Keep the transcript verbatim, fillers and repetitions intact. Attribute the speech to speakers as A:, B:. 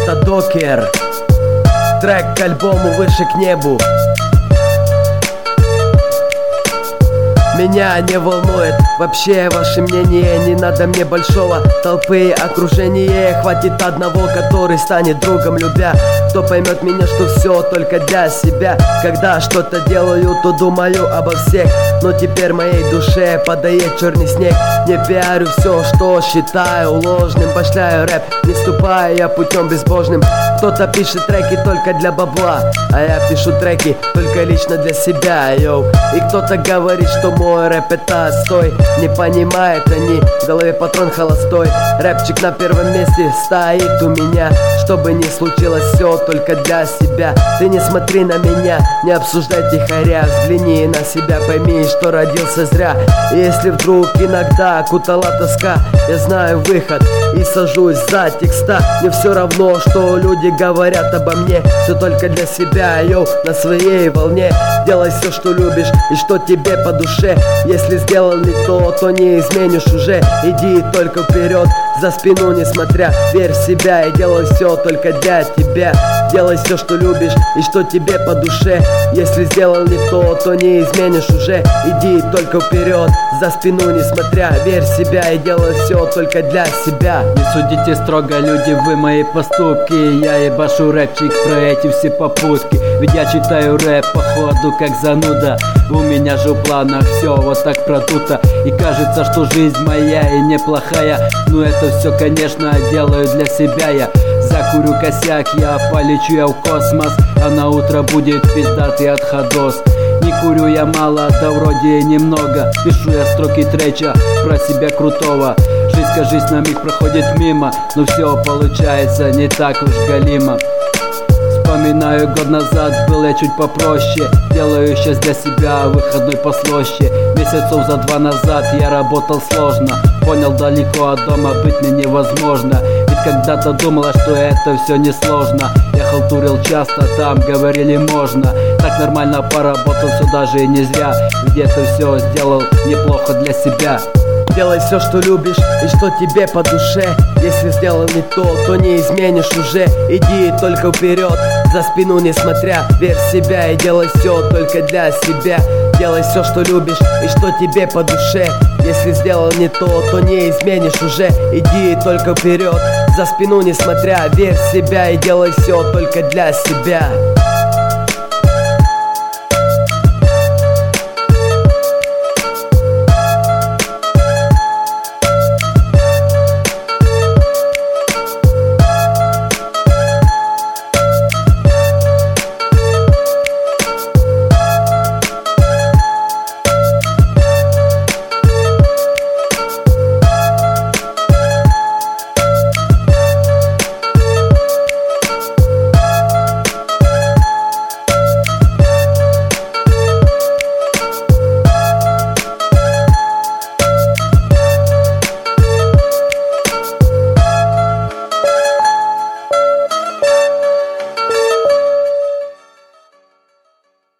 A: Это Докер, трек к альбому «Выше к небу». Меня не волнует вообще ваше мнение. Не надо мне большого толпы окружения. Хватит одного, который станет другом, любя. Кто поймет меня, что все только для себя. Когда что-то делаю, то думаю обо всех. Но теперь моей душе подает черный снег. Не пиарю все, что считаю ложным. Башляю рэп, не ступая я путем безбожным. Кто-то пишет треки только для бабла, а я пишу треки только лично для себя, йоу. И кто-то говорит, что мой рэп это отстой. Не понимают они, в голове патрон холостой. Рэпчик на первом месте стоит у меня. Что бы ни случилось, все только для себя. Ты не смотри на меня, не обсуждай тихоря. Взгляни на себя, пойми, что родился зря. И если вдруг иногда кутала тоска, я знаю выход и сажусь за текста. Мне все равно, что люди говорят обо мне. Все только для себя, йоу, на своей волне. Делай все, что любишь и что тебе по душе. Если сделал не то, то не изменишь уже. Иди только вперед, за спину не смотря. Верь в себя и делай все только для тебя. Делай все, что любишь и что тебе по душе. Если сделал не то, то не изменишь уже. Иди только вперед, за спину не смотря. Верь в себя и делай все только для себя.
B: Не судите строго, люди, вы мои поступки. Я ебашу рэпчик про эти все попутки. Ведь я читаю рэп походу как зануда. У меня же в планах все вот так продуто. И кажется, что жизнь моя и неплохая. Но это все, конечно, делаю для себя я. Закурю косяк, я полечу я в космос. А на утро будет пиздатый отходос. Не курю я мало, да вроде и немного. Пишу я строки треча про себя крутого. Жизнь, кажись, на миг проходит мимо. Но все получается не так уж галимо. Вспоминаю, год назад был я чуть попроще. Делаю сейчас для себя выходной послаще. Месяцев за два назад я работал сложно. Понял, далеко от дома быть мне невозможно. Ведь когда-то думала, что это все несложно. Я халтурил часто, там говорили можно. Так нормально поработал, все даже и не зря. Где-то все сделал неплохо для себя.
A: Делай все, что любишь и что тебе по душе. Если сделал не то, то не изменишь уже. Иди только вперед, за спину не смотря. Верь в себя и делай все только для себя. Делай все, что любишь и что тебе по душе. Если сделал не то, то не изменишь уже. Иди только вперед, за спину не смотря. Верь в себя и делай все только для себя.